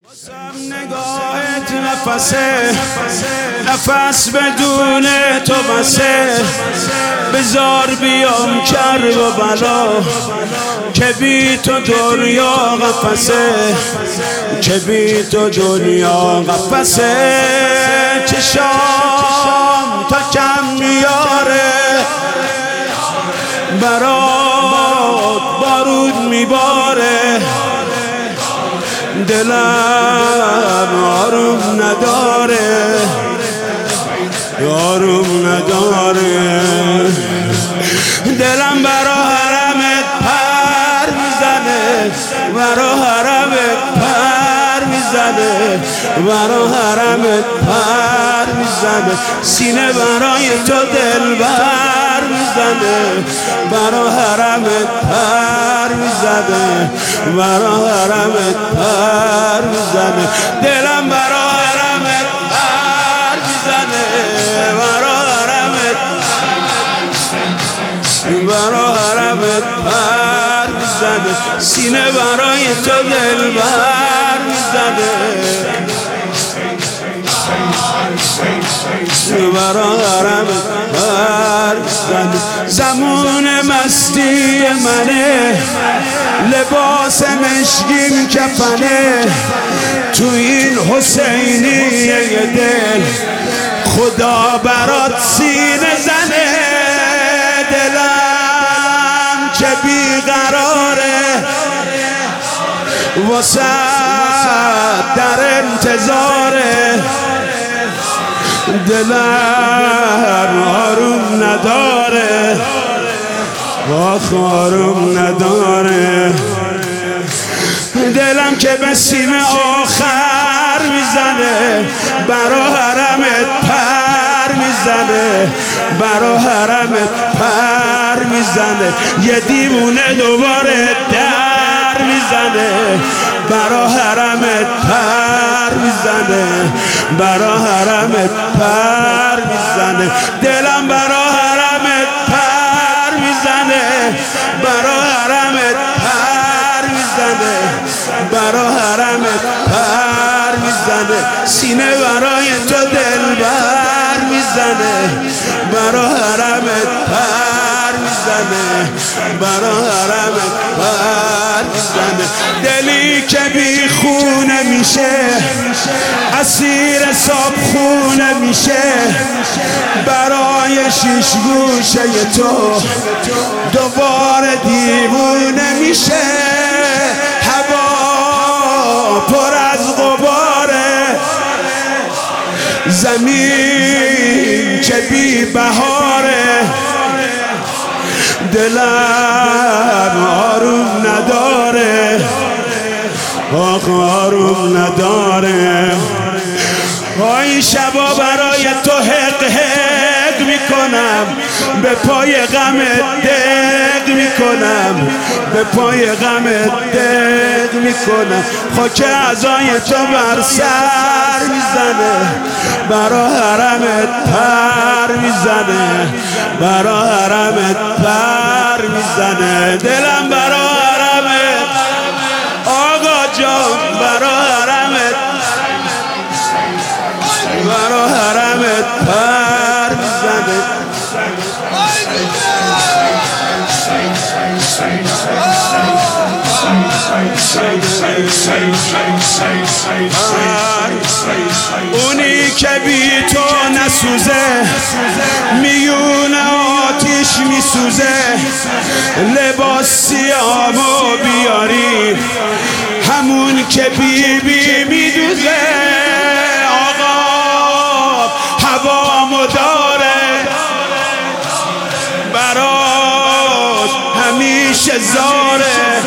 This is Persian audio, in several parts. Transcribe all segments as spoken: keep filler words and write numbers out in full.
نگاهت نفسه نفس بدون تو بسه بذار بیام کرب و بلا که بی تو دنیا قفسه که بی تو دنیا قفسه چشام تا کم میاره برات بارود میباره دلم آروم نداره آروم نداره دلم برا حرمت پر میزنه برا حرمت پر میزنه برا حرمت پر میزنه سینه برای تو دل بر میزنه برا حرمت پر میزنه برا حرمت پر میزنه دلم برا حرمت پر میزنه برا حرمت برا حرمت پر میزنه سینه برای تو دل بر میزنه برا حرمت پر میزنه زمان مستی منه لباس مشکین کفنه تو این حسینی دل خدا برات سینه زنه دلم که بیقراره واسه در انتظاره دلم آروم نداره آخ آروم نداره دلم که به سیم آخر میزنه برا حرمت پر میزنه برا حرمت پر میزنه یه دیوونه دوباره در میزنه برا حرمت پر میزنه برا حرمت پر میزنه دلم برا حرمت پر میزنه برا حرمت پر میزنه برا حرمت پر میزنه سینه برای تو دل بر میزنه برا حرمت پر میزنه برا حرمت پر میزنه دلی که بی خونه میشه اسیر صاحب خونه میشه برای شیش گوشه تو دوباره دیوونه میشه هوا پر از غباره زمین که بی بهاره دلم آروم نداره آخ آروم نداره این شبا برای تو حق حق میکنم به پای غمت دق میکنم به پای غمت دق میکنم خاک عزای تو بر سر میزنه برا حرمت پر میزنه برا حرمت پر میزنه دلم برا حرمت آقا جان برا حرمت برا حرمت پر میزنه اونی که بی تو نسوزه میون آتیش میسوزه لباس سیامو بیاری همون که بی بی میدوزه آقا هوامو داره براش همیشه زاره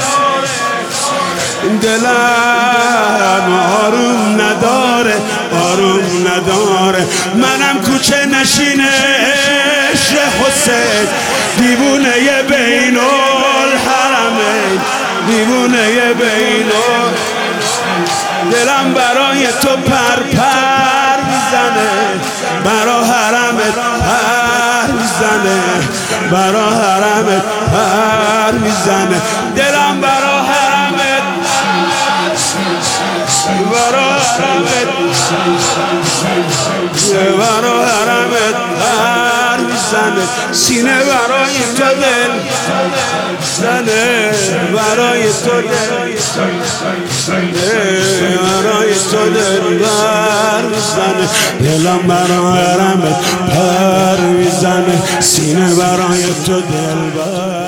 دلم آروم نداره آروم نداره منم کوچه نشینه عشق حسین دیوونه بین الحرمین دیوونه بین دلم برای تو پر پر میزنه برا حرمت پر میزنه برا حرمت پر میزنه دلم برا حرمت برا حرمت برا حرمت پر میزنه سینه برای تو دل زنه برای تو دل برای تو دل بر میزنه دلم برا حرمت پر میزنه سینه برای تو دل بر